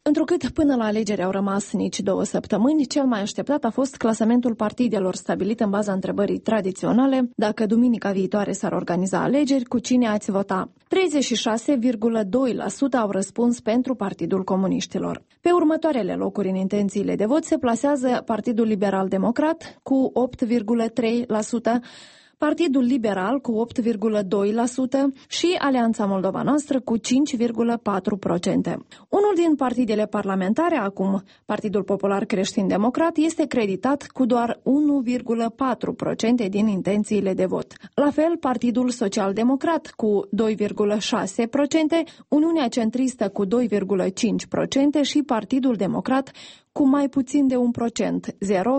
Întrucât până la alegeri au rămas nici 2 săptămâni, cel mai așteptat a fost clasamentul partidelor stabilit în baza întrebării tradiționale: dacă duminica viitoare s-ar organiza alegeri, cu cine ați vota? 36,2% au răspuns pentru Partidul Comuniștilor. Pe următoarele locuri în intențiile de vot se plasează Partidul Liberal Democrat cu 8,3%, Partidul Liberal cu 8,2% și Alianța Moldova Noastră cu 5,4%. Unul din partidele parlamentare, acum Partidul Popular Creștin-Democrat, este creditat cu doar 1,4% din intențiile de vot. La fel, Partidul Social-Democrat cu 2,6%, Uniunea Centristă cu 2,5% și Partidul Democrat cu mai puțin de 1%,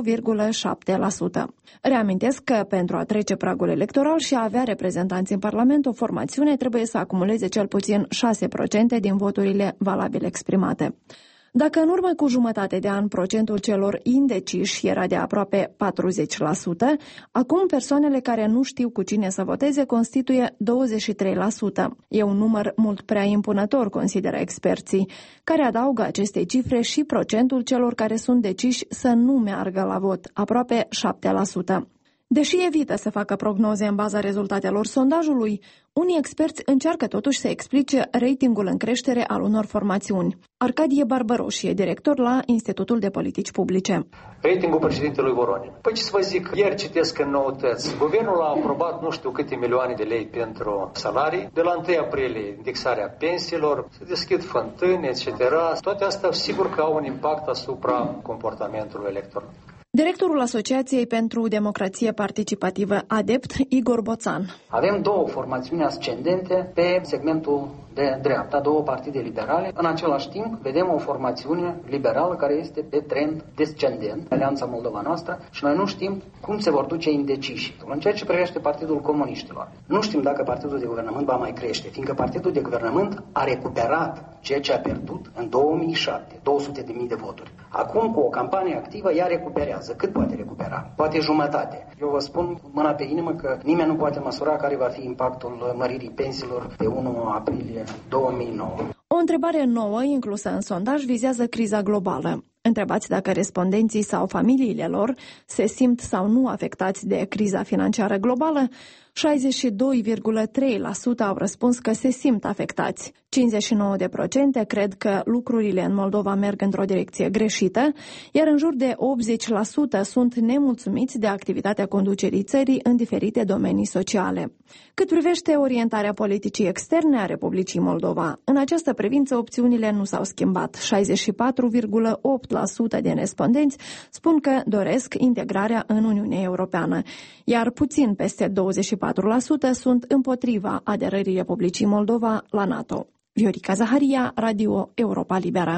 0,7%. Reamintesc că pentru a trece pragul electoral și a avea reprezentanți în Parlament, o formațiune trebuie să acumuleze cel puțin 6% din voturile valabile exprimate. Dacă în urmă cu jumătate de an procentul celor indeciși era de aproape 40%, acum persoanele care nu știu cu cine să voteze constituie 23%. E un număr mult prea impunător, consideră experții, care adaugă acestei cifre și procentul celor care sunt deciși să nu meargă la vot, aproape 7%. Deși evită să facă prognoze în baza rezultatelor sondajului, unii experți încearcă totuși să explice ratingul în creștere al unor formațiuni. Arcadie Barbăroș e director la Institutul de Politici Publice. Ratingul președintelui Voronin. Păi ce să vă zic, ieri citesc în noutăți. Guvernul a aprobat nu știu câte milioane de lei pentru salarii. De la 1 aprilie, indexarea pensiilor, se deschid fântâni, etc. Toate astea sigur că au un impact asupra comportamentului electoral. Directorul Asociației pentru Democrație Participativă ADEPT, Igor Boțan. Avem două formațiuni ascendente pe segmentul de dreapta, două partide liberale. În același timp, vedem o formațiune liberală care este pe trend descendent, Alianța Moldova Noastră, și noi nu știm cum se vor duce indeciși. În ceea ce privește Partidul Comuniștilor, nu știm dacă Partidul de Guvernământ va mai crește, fiindcă Partidul de Guvernământ a recuperat ceea ce a pierdut în 2007, 200.000 de voturi. Acum, cu o campanie activă, ea recuperează. Cât poate recupera? Poate jumătate. Eu vă spun cu mâna pe inimă că nimeni nu poate măsura care va fi impactul măririi pensiilor pe 1 aprilie 2009. O întrebare nouă inclusă în sondaj vizează criza globală. Întrebați dacă respondenții sau familiile lor se simt sau nu afectați de criza financiară globală, 62,3% au răspuns că se simt afectați. 59% cred că lucrurile în Moldova merg într-o direcție greșită, iar în jur de 80% sunt nemulțumiți de activitatea conducerii țării în diferite domenii sociale. Cât privește orientarea politicii externe a Republicii Moldova, în această privință opțiunile nu s-au schimbat. 64,8% din respondenți spun că doresc integrarea în Uniunea Europeană, iar puțin peste 24% sunt împotriva aderării Republicii Moldova la NATO. Viorica Zaharia, Radio Europa Liberă.